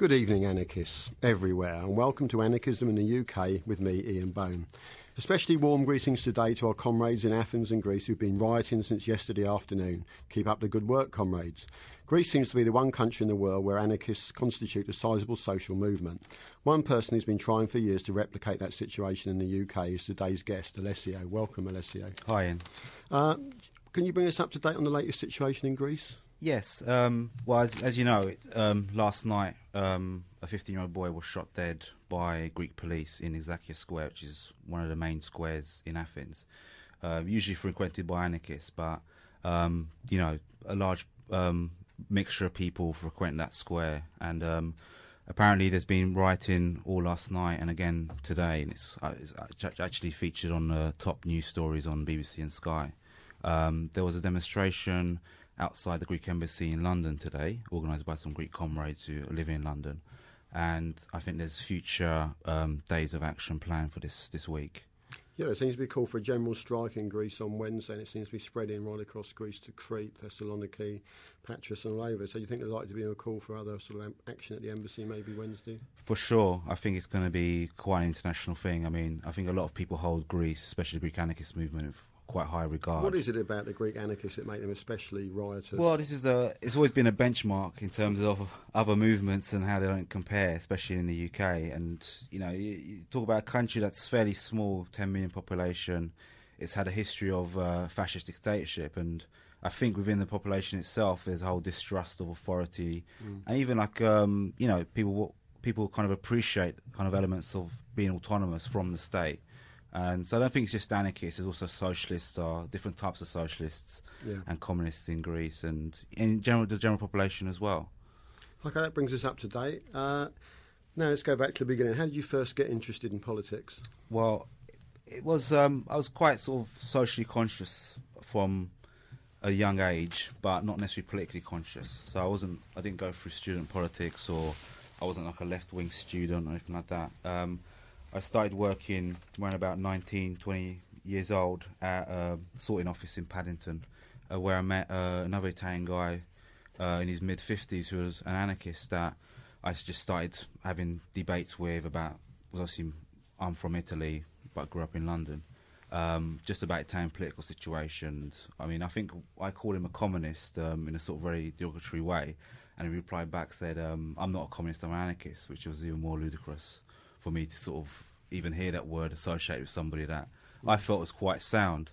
Good evening, anarchists everywhere, and welcome to Anarchism in the UK with me, Ian Bone. Especially warm greetings today to our comrades in Athens and Greece who've been rioting since yesterday afternoon. Keep up the good work, comrades. Greece seems to be the one country in the world where anarchists constitute a sizable social movement. One person who's been trying for years to replicate that situation in the UK is today's guest, Alessio. Welcome, Alessio. Hi, Ian. Can you bring us up to date on the latest situation in Greece? Yes. Well, as you know, last night a 15-year-old boy was shot dead by Greek police in Exarchia Square, which is one of the main squares in Athens, usually frequented by anarchists, but a large mixture of people frequent that square, and apparently there's been rioting all last night and again today, and it's actually featured on the top news stories on BBC and Sky. There was a demonstration outside the Greek embassy in London today, organised by some Greek comrades who are living in London, and I think there's future days of action planned for this week. Yeah, there seems to be a call for a general strike in Greece on Wednesday, and it seems to be spreading right across Greece to Crete, Thessaloniki, Patras and all over. So you think there's likely to be a call for other sort of action at the embassy maybe Wednesday? For sure. I think it's going to be quite an international thing. I mean, I think a lot of people hold Greece, especially the Greek anarchist movement, with quite high regard. What is it about the Greek anarchists that make them especially riotous? Well, it's always been a benchmark in terms of other movements and how they don't compare, especially in the UK. And, you talk about a country that's fairly small, 10 million population. It's had a history of fascist dictatorship, and I think within the population itself there's a whole distrust of authority. And even people kind of appreciate kind of elements of being autonomous from the state. And so I don't think it's just anarchists, there's also socialists, or different types of socialists and communists in Greece, and in general the general population as well. Okay, that brings us up to date. Now let's go back to the beginning. How did you first get interested in politics? Well, it was I was quite sort of socially conscious from a young age, but not necessarily politically conscious. So I didn't go through student politics, or I wasn't like a left-wing student or anything like that. I started working when about 19, 20 years old at a sorting office in Paddington, where I met another Italian guy in his mid-50s who was an anarchist that I just started having debates with about, obviously I'm from Italy but grew up in London, just about Italian political situation. I mean, I think I called him a communist in a sort of very derogatory way, and he replied back, said, I'm not a communist, I'm an anarchist, which was even more ludicrous for me to sort of even hear that word associated with somebody that I felt was quite sound.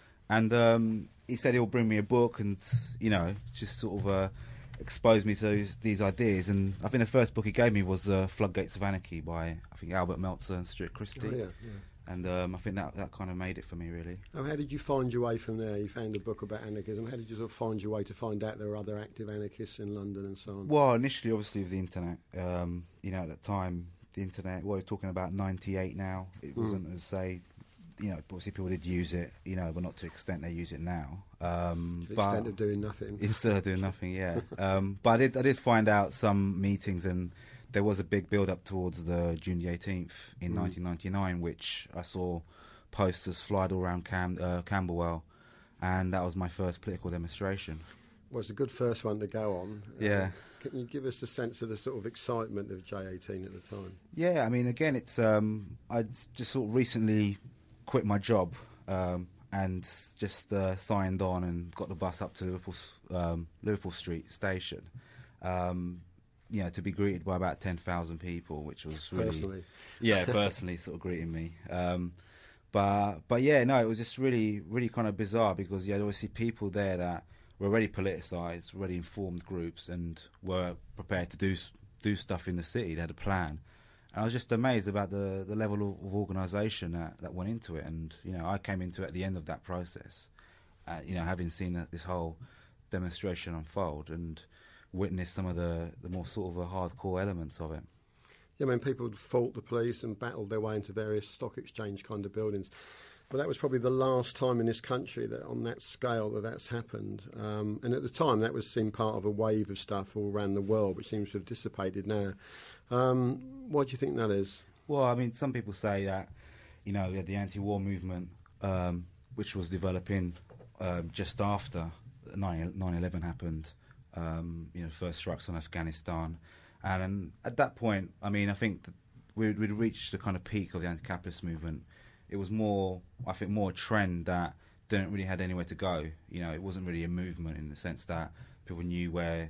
And he said he'll bring me a book and, just sort of expose me to these ideas. And I think the first book he gave me was Floodgates of Anarchy by, I think, Albert Meltzer and Stuart Christie. Oh, yeah. And I think that kind of made it for me, really. How did you find your way from there? You found a book about anarchism. How did you sort of find your way to find out there were other active anarchists in London and so on? Well, initially, obviously, with the internet. At the time, the internet, we're talking about 98 now. It wasn't as, say, obviously people did use it, but not to the extent they use it now. To the extent of doing nothing. Instead of doing nothing, yeah. But I did find out some meetings, and there was a big build-up towards the June the 18th in 1999, which I saw posters fly all around Camberwell, and that was my first political demonstration. Well, it's a good first one to go on. Yeah. Can you give us a sense of the sort of excitement of J18 at the time? Yeah, I mean, again, it's I just sort of recently quit my job and just signed on and got the bus up to Liverpool Street Station. To be greeted by about 10,000 people, which was really... Personally? Yeah, personally sort of greeting me. But yeah, no, it was just really, really kind of bizarre, because you had obviously people there that were already politicised, already informed groups, and were prepared to do stuff in the city. They had a plan. And I was just amazed about the level of organisation that went into it. And, I came into it at the end of that process, having seen this whole demonstration unfold and witnessed some of the more sort of hardcore elements of it. Yeah, I mean, people fought the police and battled their way into various stock exchange kind of buildings. But that was probably the last time in this country that on that scale that's happened. And at the time, that was seen part of a wave of stuff all around the world, which seems to have dissipated now. What do you think that is? Well, I mean, some people say that, we had the anti-war movement, which was developing just after 9/11 happened, first strikes on Afghanistan. And at that point, I mean, I think that we'd reached the kind of peak of the anti-capitalist movement. It was more, I think, more a trend that didn't really had anywhere to go. You know, it wasn't really a movement in the sense that people knew where,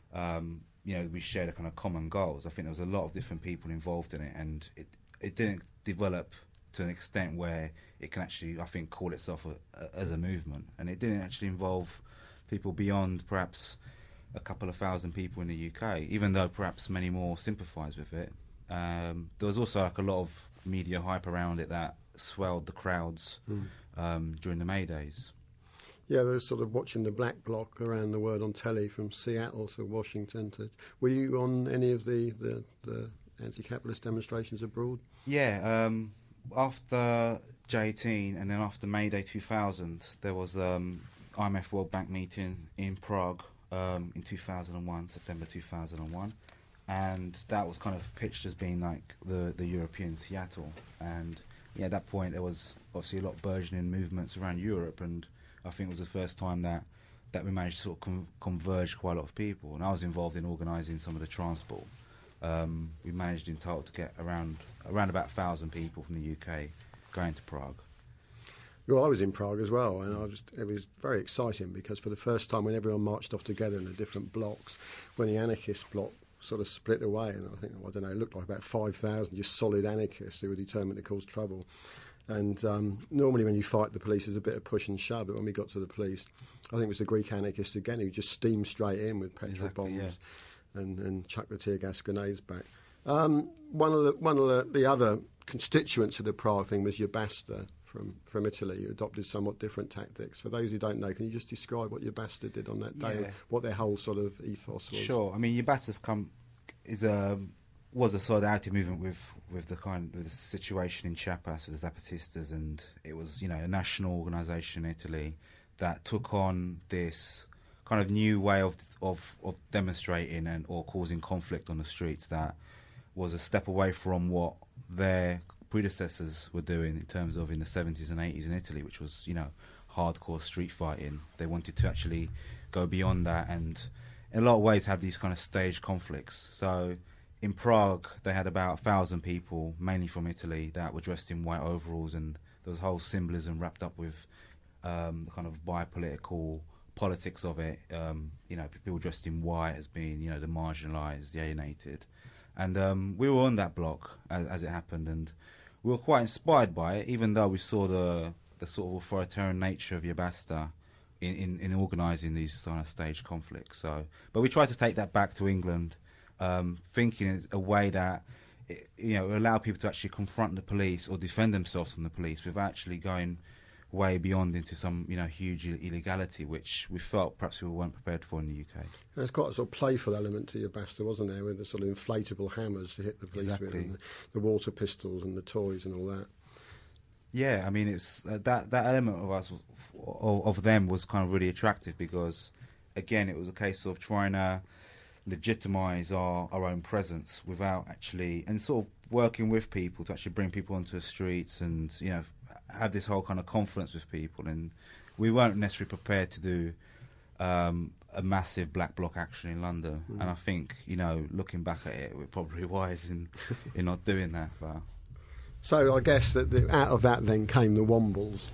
we shared a kind of common goals. I think there was a lot of different people involved in it, and it didn't develop to an extent where it can actually, I think, call itself as a movement. And it didn't actually involve people beyond perhaps a couple of thousand people in the UK, even though perhaps many more sympathised with it. There was also like a lot of media hype around it that swelled the crowds during the May Days. Yeah, they're sort of watching the black bloc around the world on telly from Seattle to Washington. Were you on any of the anti-capitalist demonstrations abroad? Yeah, after J18 and then after May Day 2000, there was IMF World Bank meeting in Prague in 2001, September 2001. And that was kind of pitched as being like the European Seattle. And yeah, at that point there was obviously a lot of burgeoning movements around Europe, and I think it was the first time that we managed to sort of converge quite a lot of people. And I was involved in organising some of the transport. We managed in total to get around about 1,000 people from the UK going to Prague. Well, I was in Prague as well, and it was very exciting because for the first time, when everyone marched off together in the different blocks, when the anarchist bloc sort of split away, and I think, I don't know, it looked like about 5,000 just solid anarchists who were determined to cause trouble. And normally when you fight the police, there's a bit of push and shove, but when we got to the police, I think it was the Greek anarchists again who just steamed straight in with petrol bombs and chucked the tear gas grenades back. One of the other constituents of the Prague thing was Yabasta from Italy, who adopted somewhat different tactics. For those who don't know, can you just describe what Yabasta did on that day, and what their whole sort of ethos was? Sure. I mean, Yabasta's was a solidarity movement with the situation in Chiapas with the Zapatistas, and it was, you know, a national organisation in Italy that took on this kind of new way of demonstrating or causing conflict on the streets that was a step away from what their predecessors were doing in terms of in the 70s and 80s in Italy, which was, you know, hardcore street fighting. They wanted to actually go beyond that and in a lot of ways have these kind of staged conflicts. So in Prague they had about 1,000 people, mainly from Italy, that were dressed in white overalls, and there was whole symbolism wrapped up with the kind of bipolitical politics of it. You know, people dressed in white as being, you know, the marginalised, the alienated. And we were on that block as it happened, and we were quite inspired by it, even though we saw the sort of authoritarian nature of Yabasta in organising these kind of staged conflicts. So, but we tried to take that back to England, thinking it's a way that allow people to actually confront the police or defend themselves from the police without actually going way beyond into some huge illegality, which we felt perhaps we weren't prepared for in the UK. There's quite a sort of playful element to Yabasta, wasn't there, with the sort of inflatable hammers to hit the police with, and the water pistols and the toys and all that. Yeah, I mean, it's that element of them was kind of really attractive because, again, it was a case of trying to legitimise our own presence without actually, and sort of working with people to actually bring people onto the streets and have this whole kind of confidence with people. And we weren't necessarily prepared to do a massive black bloc action in London. And I think looking back at it, we're probably wise in not doing that. But so I guess that out of that then came the Wombles.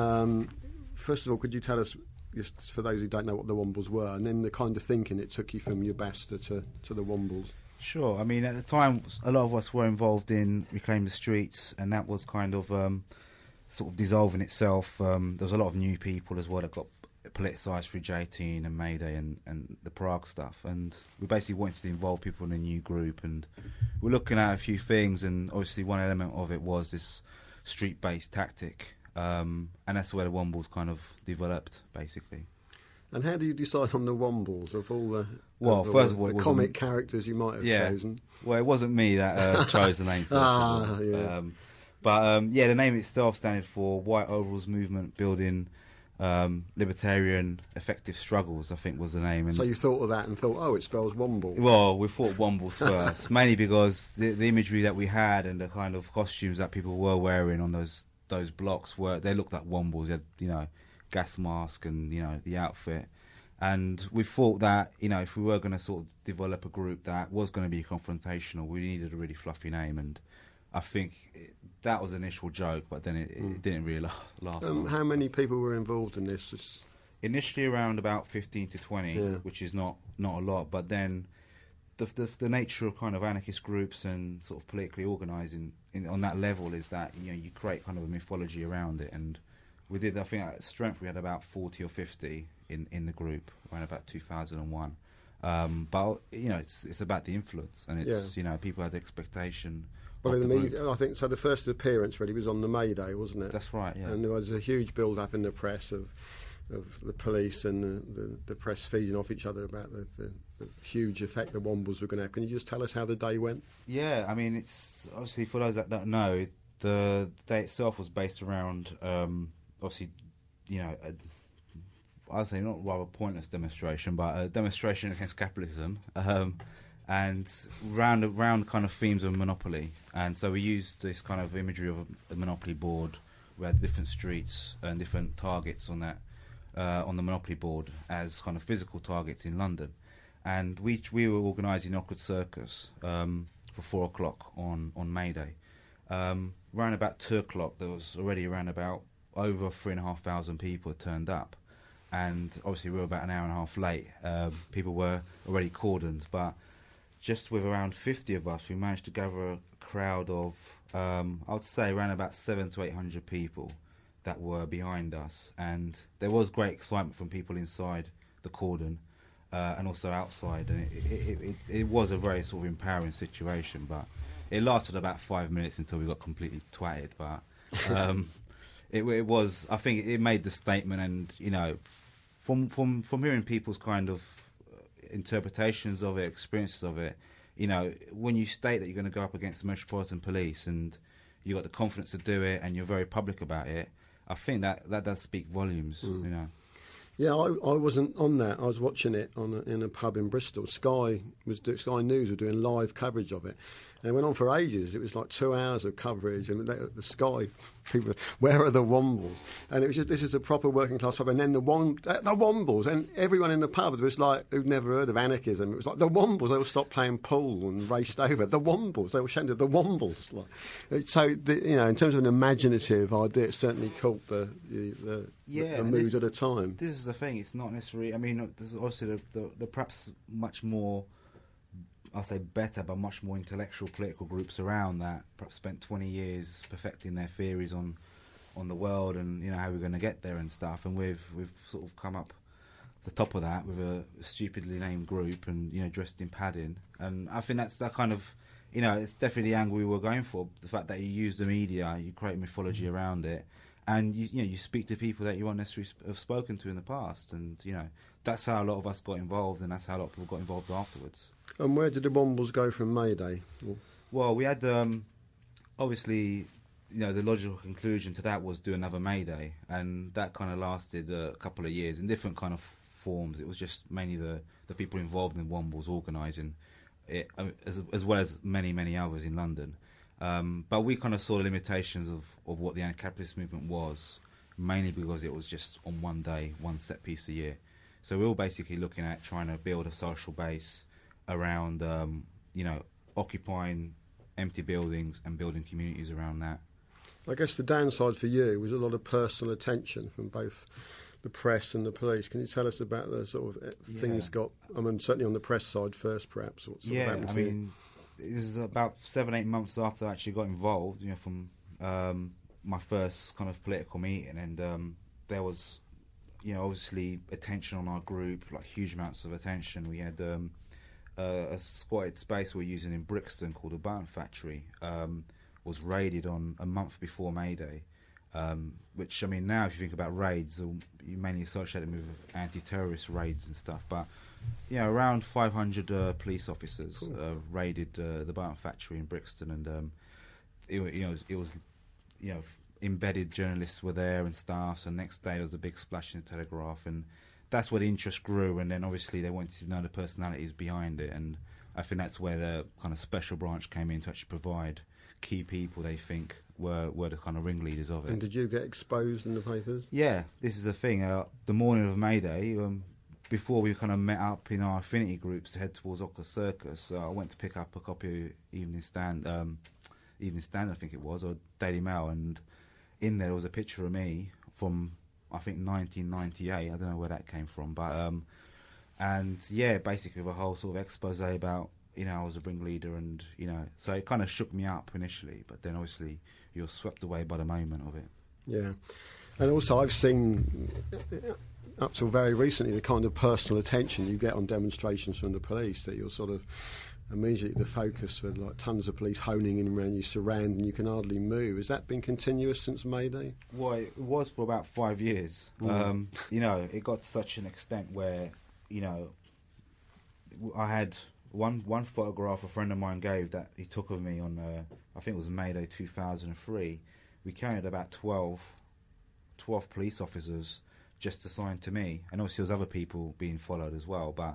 First of all, could you tell us, just for those who don't know, what the Wombles were, and then the kind of thinking it took you from Yabasta to the Wombles? Sure. I mean, at the time, a lot of us were involved in Reclaim the Streets, and that was kind of sort of dissolving itself. There was a lot of new people as well that got politicised through J18 and May Day and the Prague stuff. And we basically wanted to involve people in a new group, and we're looking at a few things, and obviously one element of it was this street-based tactic. And that's where the Wombles kind of developed, basically. And how do you decide on the Wombles of all the first of all, the comic characters you might have chosen? Well, it wasn't me that chose the name. The name itself standing for White Overalls Movement Building Libertarian Effective Struggles, I think was the name. And so you thought of that and thought, oh, it spells Womble. Well, we thought Wombles first, mainly because the imagery that we had and the kind of costumes that people were wearing on those blocks they looked like Wombles. They had, gas mask and the outfit, And we thought that, if we were going to sort of develop a group that was going to be confrontational, we needed a really fluffy name. And I think that was an initial joke, but then it didn't really last long. How many people were involved in this? Initially around about 15 to 20, which is not a lot. But then the nature of kind of anarchist groups and sort of politically organising on that level is that, you create kind of a mythology around it. And we did, I think at Strength we had about 40 or 50 in the group around about 2001. But it's about the influence, and it's people had expectation. Well, I think so. The first appearance really was on the May Day, wasn't it? That's right. Yeah. And there was a huge build-up in the press of the police and the press feeding off each other about the huge effect the Wombles were going to have. Can you just tell us how the day went? Yeah, I mean, it's obviously, for those that don't know, the day itself was based around obviously, I'd say not rather pointless demonstration, but a demonstration against capitalism, and round kind of themes of monopoly. And so we used this kind of imagery of a monopoly board. We had different streets and different targets on that on the monopoly board as kind of physical targets in London. And we were organising Oxford Circus for 4 o'clock on May Day. Around about 2 o'clock, there was already around about over 3,500 people had turned up. And obviously we were about an hour and a half late. People were already cordoned, but just with around 50 of us, we managed to gather a crowd of, I would say, around about 700 to 800 people that were behind us. And there was great excitement from people inside the cordon and also outside. And it was a very sort of empowering situation, but it lasted about 5 minutes until we got completely twatted. But it was, I think it made the statement, and, from hearing people's kind of interpretations of it, experiences of it, when you state that you're going to go up against the Metropolitan Police and you've got the confidence to do it and you're very public about it, I think that does speak volumes, Yeah, I wasn't on that. I was watching it in a pub in Bristol. Sky News were doing live coverage of it. And it went on for ages. It was like 2 hours of coverage. And the Sky people, where are the Wombles? And it was just, this is a proper working class pub. And then the Wombles. And everyone in the pub was like, who'd never heard of anarchism. It was like, the Wombles. They all stopped playing pool and raced over. The Wombles. They were shouting, the Wombles. So, in terms of an imaginative idea, it certainly caught the mood at the time. This is the thing. It's not necessarily, I mean, there's obviously the perhaps much more, I'll say better, but much more intellectual political groups around that perhaps spent 20 years perfecting their theories on the world and how we're going to get there and stuff. And we've sort of come up the top of that with a stupidly named group and dressed in padding. And I think that's that kind of it's definitely the angle we were going for. The fact that you use the media, you create mythology around it, and you speak to people that you won't necessarily have spoken to in the past, and that's how a lot of us got involved, and that's how a lot of people got involved afterwards. And where did the Wombles go from May Day? Well, we had obviously the logical conclusion to that was do another May Day, and that kind of lasted a couple of years in different kind of forms. It was just mainly the people involved in Wombles organising it, as well as many others in London. But we kind of saw the limitations of what the anti-capitalist movement was, mainly because it was just on one day, one set piece a year. So we were basically looking at trying to build a social base around, occupying empty buildings and building communities around that. I guess the downside for you was a lot of personal attention from both the press and the police. Can you tell us about the sort of things got, certainly on the press side first, perhaps? What sort of happened to you? This is about 7-8 months after I actually got involved, from my first kind of political meeting, and there was, obviously attention on our group, like huge amounts of attention. We had a squatted space we were using in Brixton called the Button Factory, was raided on a month before May Day, which, now if you think about raids, you mainly associate them with anti-terrorist raids and stuff, but around 500 police officers raided the Button Factory in Brixton, and it was embedded journalists were there and staff. So next day there was a big splash in the Telegraph, and that's where the interest grew. And then obviously they wanted to know the personalities behind it, and I think that's where the kind of special branch came in to actually provide key people they think were the kind of ringleaders of it. And did you get exposed in the papers? Yeah, this is the thing. The morning of May Day, before we kind of met up in our affinity groups to head towards Oxford Circus, I went to pick up a copy of Evening Standard, I think it was, or Daily Mail, and in there was a picture of me from, I think, 1998. I don't know where that came from, but and yeah, basically with a whole sort of expose about, you know, I was a ringleader, and you know, so it kind of shook me up initially, but then obviously you're swept away by the moment of it. Yeah, and also I've seen up till very recently the kind of personal attention you get on demonstrations from the police, that you're sort of immediately the focus for like tons of police honing in around you, surround, and you can hardly move. Has that been continuous since May Day? Well, it was for about 5 years. You know, it got to such an extent where, you know, I had one photograph a friend of mine gave that he took of me on, I think it was May Day 2003. We counted about 12 police officers just assigned to me, and obviously there was other people being followed as well, but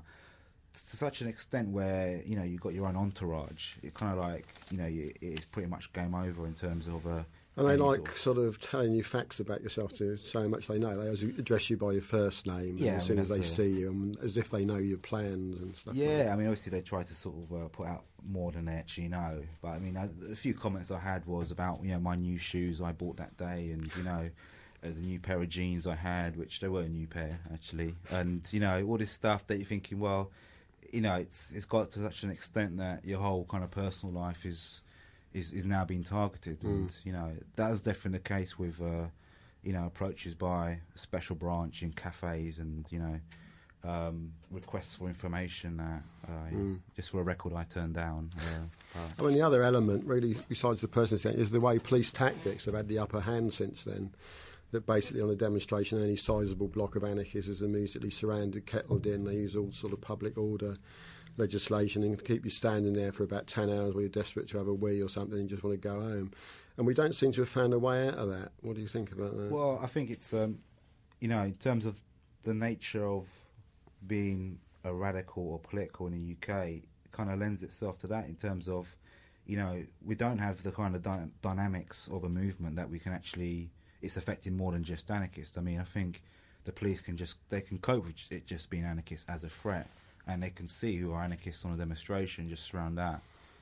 to such an extent where, you know, you've got your own entourage, it kind of like, you know, it's pretty much game over in terms of and they like sort of telling you facts about yourself to so how much they know. They address you by your first name, yeah, and as soon as they see you, and as if they know your plans and stuff. Yeah, like that. I mean, obviously they try to sort of put out more than they actually know. But I mean, a few comments I had was about, you know, my new shoes I bought that day, and you know, there's a new pair of jeans I had, which they were a new pair actually, and you know, all this stuff that you're thinking, well, you know, it's got to such an extent that your whole kind of personal life is now being targeted, and you know, that was definitely the case with you know, approaches by a special branch in cafes, and you know, requests for information that just for a record I turned down. I mean, the other element, really, besides the personal thing, is the way police tactics have had the upper hand since then. That basically on a demonstration, any sizable block of anarchists is immediately surrounded, kettled in. They use all sort of public order legislation and keep you standing there for about 10 hours where you're desperate to have a wee or something and just want to go home. And we don't seem to have found a way out of that. What do you think about that? Well, I think it's, you know, in terms of the nature of being a radical or political in the UK, it kind of lends itself to that in terms of, you know, we don't have the kind of dynamics of a movement that we can actually, it's affecting more than just anarchists. I mean, I think the police they can cope with it just being anarchists as a threat, and they can see who are anarchists on a demonstration just around that.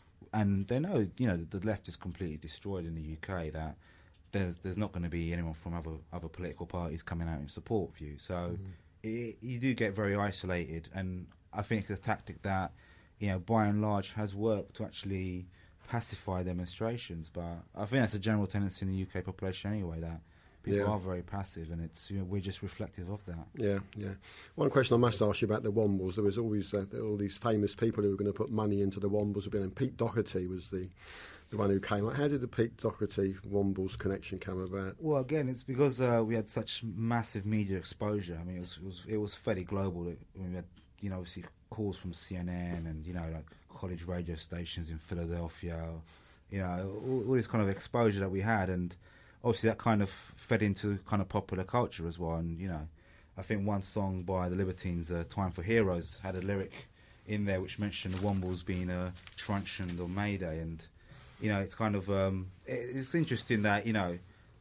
And they know, you know, the left is completely destroyed in the UK, that there's not going to be anyone from other political parties coming out in support of you. So you do get very isolated, and I think it's a tactic that, you know, by and large has worked to actually pacify demonstrations. But I think that's a general tendency in the UK population anyway, that people are very passive, and it's, you know, we're just reflective of that. Yeah, yeah. One question I must ask you about the Wombles. There was always all these famous people who were going to put money into the Wombles. And Pete Doherty was the one who came up. How did the Pete Doherty Wombles connection come about? Well, again, it's because we had such massive media exposure. I mean, it was fairly global. We had, you know, obviously calls from CNN and, you know, like college radio stations in Philadelphia. You know, all this kind of exposure that we had, and obviously that kind of fed into kind of popular culture as well. And, you know, I think one song by the Libertines, Time for Heroes, had a lyric in there which mentioned the Wombles being truncheoned on May Day. And, you know, it's kind of, it's interesting that, you know,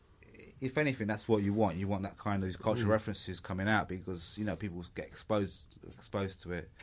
if anything, that's what you want. You want that kind of cultural references coming out, because, you know, people get exposed to it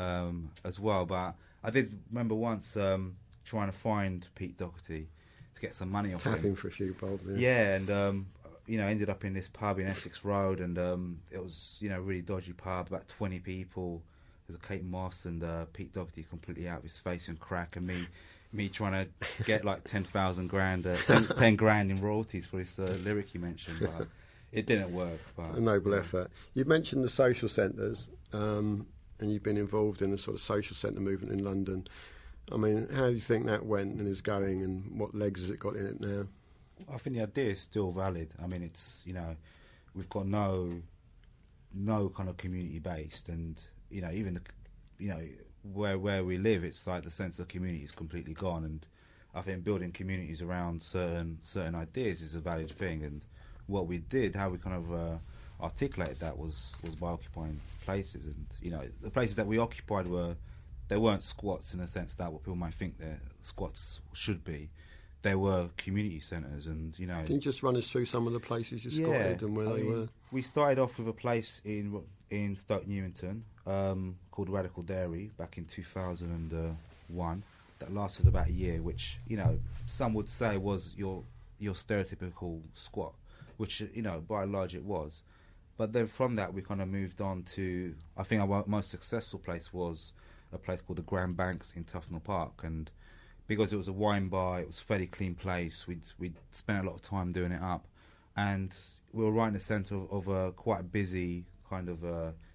as well. But I did remember once trying to find Pete Doherty to get some money off him. Tapping for a few bob, yeah, and you know, ended up in this pub in Essex Road, and it was, you know, a really dodgy pub, about 20 people. There's a Kate Moss and Pete Doherty completely out of his face in crack, and me trying to get like 10,000 grand, 10 grand in royalties for this lyric you mentioned, but it didn't work. But, a noble effort. You mentioned the social centres, and you've been involved in the sort of social centre movement in London. I mean, how do you think that went and is going, and what legs has it got in it now? I think the idea is still valid. I mean, it's, you know, we've got no kind of community based, and, you know, even you know, where we live, it's like the sense of community is completely gone. And I think building communities around certain ideas is a valid thing. And what we did, how we kind of articulated that was by occupying places. And, you know, the places that we occupied they weren't squats in the sense that what people might think their squats should be. there were community centres, and Can you just run us through some of the places you squatted and where they were? We started off with a place in Stoke Newington called Radical Dairy back in 2001 that lasted about a year, which some would say was your stereotypical squat, which by and large it was. But then from that we kind of moved on to, I think our most successful place was a place called the Grand Banks in Tufnell Park, and because it was a wine bar, it was a fairly clean place. We'd spent a lot of time doing it up, and we were right in the centre of a quite busy kind of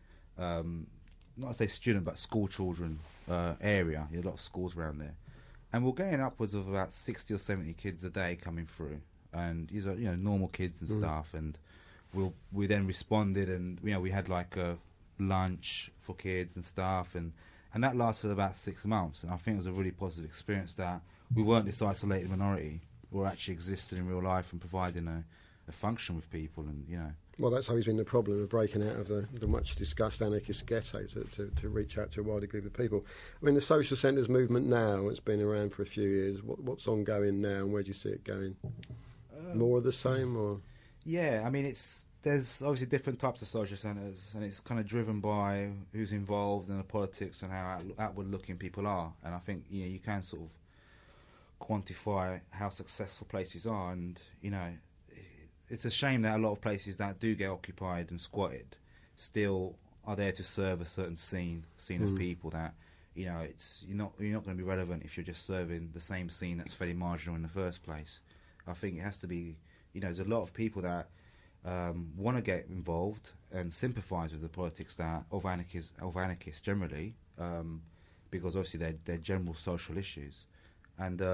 not to say student but school children area. You had a lot of schools around there, and we're getting upwards of about 60 or 70 kids a day coming through, and these are normal kids and stuff. And we then responded, and we had like a lunch for kids and stuff, and that lasted about 6 months. And I think it was a really positive experience that we weren't this isolated minority. We were actually existing in real life and providing a function with people, and Well, that's always been the problem of breaking out of the much discussed anarchist ghetto to reach out to a wider group of people. I mean, the social centres movement now, it's been around for a few years. What's ongoing now, and where do you see it going? More of the same, or? Yeah, I mean, there's obviously different types of social centres, and it's kind of driven by who's involved in the politics and how outward-looking people are. And I think you can sort of quantify how successful places are, and it's a shame that a lot of places that do get occupied and squatted still are there to serve a certain scene of people that you're not going to be relevant if you're just serving the same scene that's fairly marginal in the first place. I think it has to be there's a lot of people that want to get involved and sympathise with the politics of anarchists generally, because obviously they're general social issues, and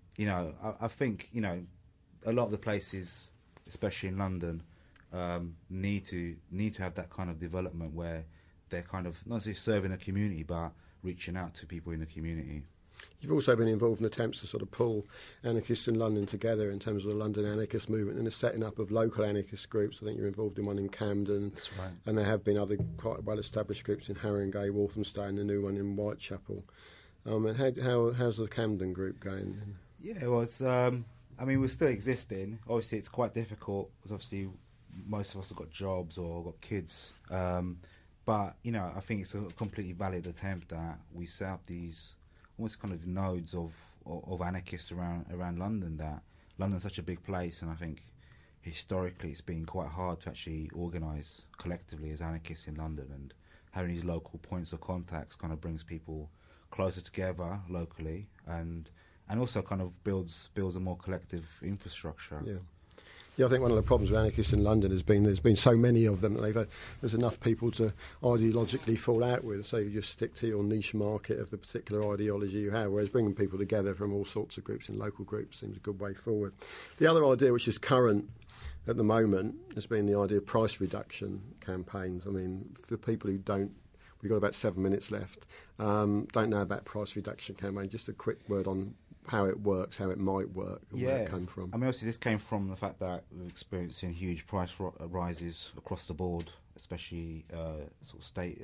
I think a lot of the places, especially in London, need to have that kind of development where they're kind of not necessarily serving a community but reaching out to people in the community. You've also been involved in attempts to sort of pull anarchists in London together in terms of the London anarchist movement and the setting up of local anarchist groups. I think you're involved in one in Camden. That's right. And there have been other quite well-established groups in Haringey, Walthamstow, and the new one in Whitechapel. And how's the Camden group going? Yeah, it was. I mean, we're still existing. Obviously, it's quite difficult because obviously most of us have got jobs or got kids. But I think it's a completely valid attempt that we set up these almost kind of nodes of anarchists around London. That London's such a big place, and I think historically it's been quite hard to actually organise collectively as anarchists in London, and having these local points of contacts kind of brings people closer together locally, and also kind of builds a more collective infrastructure. Yeah, I think one of the problems with anarchists in London has been there's been so many of them that there's enough people to ideologically fall out with, so you just stick to your niche market of the particular ideology you have, whereas bringing people together from all sorts of groups and local groups seems a good way forward. The other idea, which is current at the moment, has been the idea of price reduction campaigns. I mean, for people who don't, we've got about 7 minutes left, don't know about price reduction campaign, just a quick word on how it works, how it might work, and where it came from. I mean, obviously this came from the fact that we're experiencing huge price rises across the board, especially sort of state,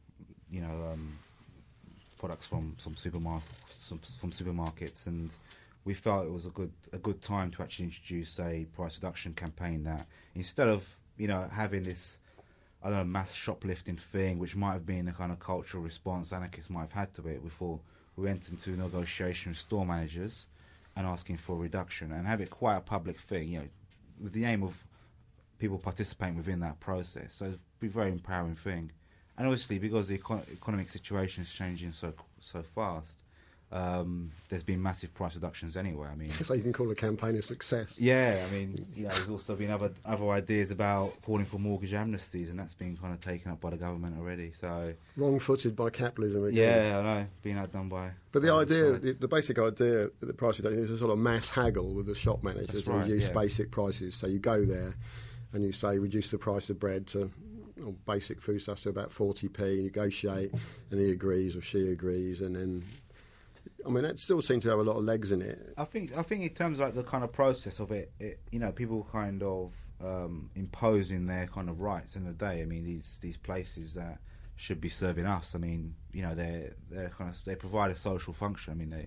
products from supermarkets, and we felt it was a good time to actually introduce a price reduction campaign that instead of having this mass shoplifting thing, which might have been a kind of cultural response anarchists might have had to it, we thought we went into negotiation with store managers and asking for a reduction and have it quite a public thing, with the aim of people participating within that process. So it'd be a very empowering thing. And obviously, because the economic situation is changing so fast, there's been massive price reductions anyway. I mean, so you can call the campaign a success. Yeah, I mean, there's also been other ideas about calling for mortgage amnesties, and that's been kind of taken up by the government already. So wrong-footed by capitalism again. Yeah, I know, being outdone by. But the idea, the basic idea of the price reduction is a sort of mass haggle with the shop managers who reduce basic prices. So you go there and you say reduce the price of bread to basic foodstuffs to about 40p, negotiate, and he agrees or she agrees, and then. I mean, that still seems to have a lot of legs in it. I think in terms of like the kind of process of it, people kind of imposing their kind of rights in the day. I mean, these places that should be serving us. I mean, they provide a social function. I mean,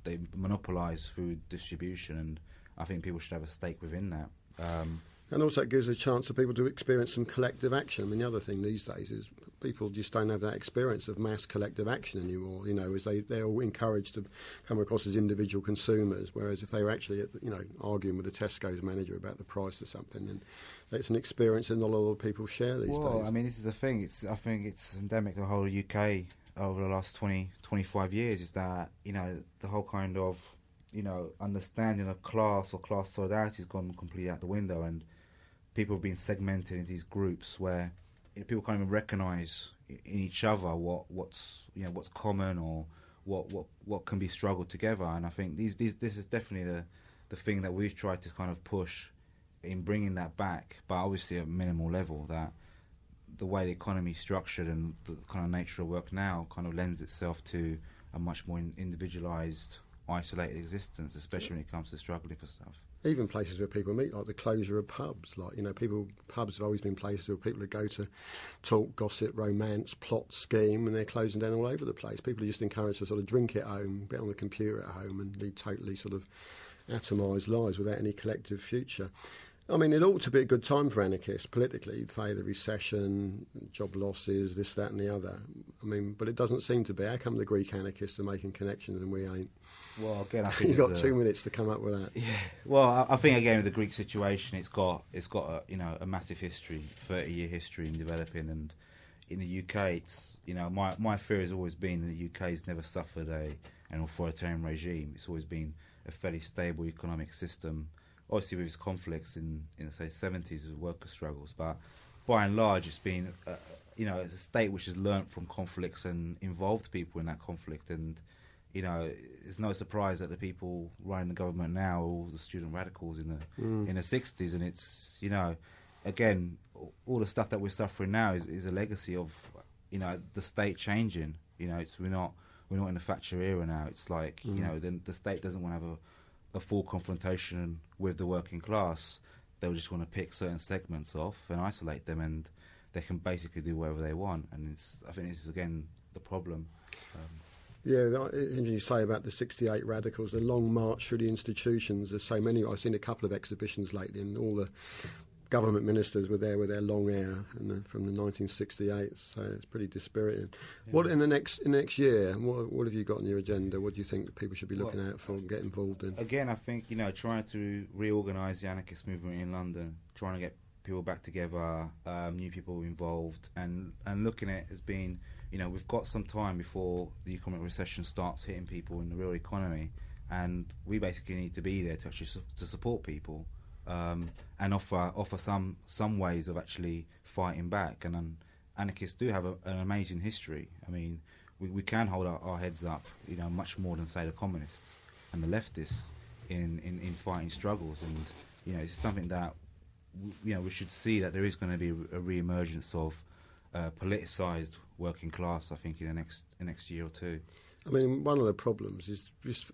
they monopolise food distribution, and I think people should have a stake within that. And also it gives a chance for people to experience some collective action. I mean, the other thing these days is people just don't have that experience of mass collective action anymore, as they're all encouraged to come across as individual consumers, whereas if they were actually, arguing with a Tesco's manager about the price of something, then it's an experience that not a lot of people share these days. Well, I mean, this is the thing. I think it's endemic the whole UK over the last 20, 25 years, is that, the whole kind of, understanding of class or class solidarity has gone completely out the window, and people have been segmented into these groups where people can't even recognise in each other what's common or what can be struggled together. And I think this is definitely the thing that we've tried to kind of push in bringing that back, but obviously at a minimal level. That the way the economy is structured and the kind of nature of work now kind of lends itself to a much more individualised, isolated existence, especially when it comes to struggling for stuff. Even places where people meet, like the closure of pubs. Pubs have always been places where people go to talk, gossip, romance, plot, scheme, and they're closing down all over the place. People are just encouraged to sort of drink at home, get on the computer at home, and lead totally sort of atomised lives without any collective future. I mean, it ought to be a good time for anarchists politically, say the recession, job losses, this, that and the other. I mean, but it doesn't seem to be. How come the Greek anarchists are making connections and we ain't? Well, again, I think you've got 2 minutes to come up with that. Yeah. Well, I think again with the Greek situation, it's got a massive history, 30-year history in developing, and in the UK, it's my fear has always been that the UK has never suffered an authoritarian regime. It's always been a fairly stable economic system. Obviously, with its conflicts in say 70s with worker struggles, but by and large, it's been it's a state which has learnt from conflicts and involved people in that conflict. And it's no surprise that the people running the government now are all the student radicals in the 60s, and it's again all the stuff that we're suffering now is a legacy of the state changing. We're not in the Thatcher era now. It's like then the state doesn't want to have a full confrontation with the working class. They'll just want to pick certain segments off and isolate them, and they can basically do whatever they want. And I think this is again the problem. Yeah, you say about the 68 radicals, the long march through the institutions. There's so many. I've seen a couple of exhibitions lately, and all the government ministers were there with their long hair from the 1968. So it's pretty dispiriting. Yeah. What in the next year? What have you got on your agenda? What do you think that people should be looking out for and get involved in? Again, I think trying to reorganise the anarchist movement in London, trying to get people back together, new people involved, and looking at it as being, we've got some time before the economic recession starts hitting people in the real economy, and we basically need to be there to actually to support people. And offer some ways of actually fighting back. And anarchists do have an amazing history. I mean, we can hold our heads up, much more than say the communists and the leftists in fighting struggles. And it's something that we should see, that there is going to be a re-emergence of politicised working class, I think, in the next year or two. I mean, one of the problems is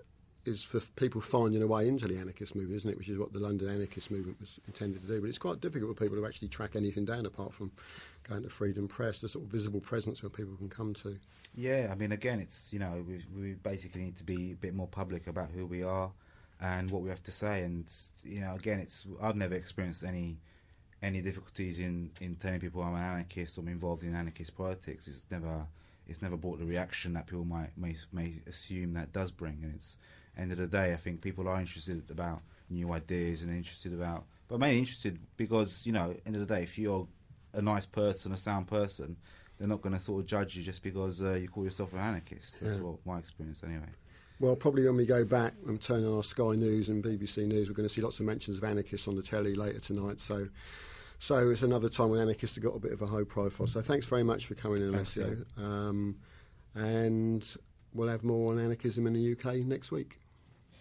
for people finding a way into the anarchist movement, isn't it? Which is what the London anarchist movement was intended to do. But it's quite difficult for people to actually track anything down apart from going to Freedom Press, the sort of visible presence where people can come to. Yeah, I mean, again, it's we basically need to be a bit more public about who we are and what we have to say. And again, I've never experienced any difficulties in telling people I'm an anarchist or I'm involved in anarchist politics. It's never brought the reaction that people may assume that does bring. And it's end of the day, I think people are interested about new ideas and but mainly interested because, end of the day, if you're a nice person, a sound person, they're not going to sort of judge you just because you call yourself an anarchist. That's what my experience anyway. Well, probably when we go back and turn on our Sky News and BBC News, we're going to see lots of mentions of anarchists on the telly later tonight. So it's another time when anarchists have got a bit of a high profile. So thanks very much for coming in, Alessio. And we'll have more on anarchism in the UK next week.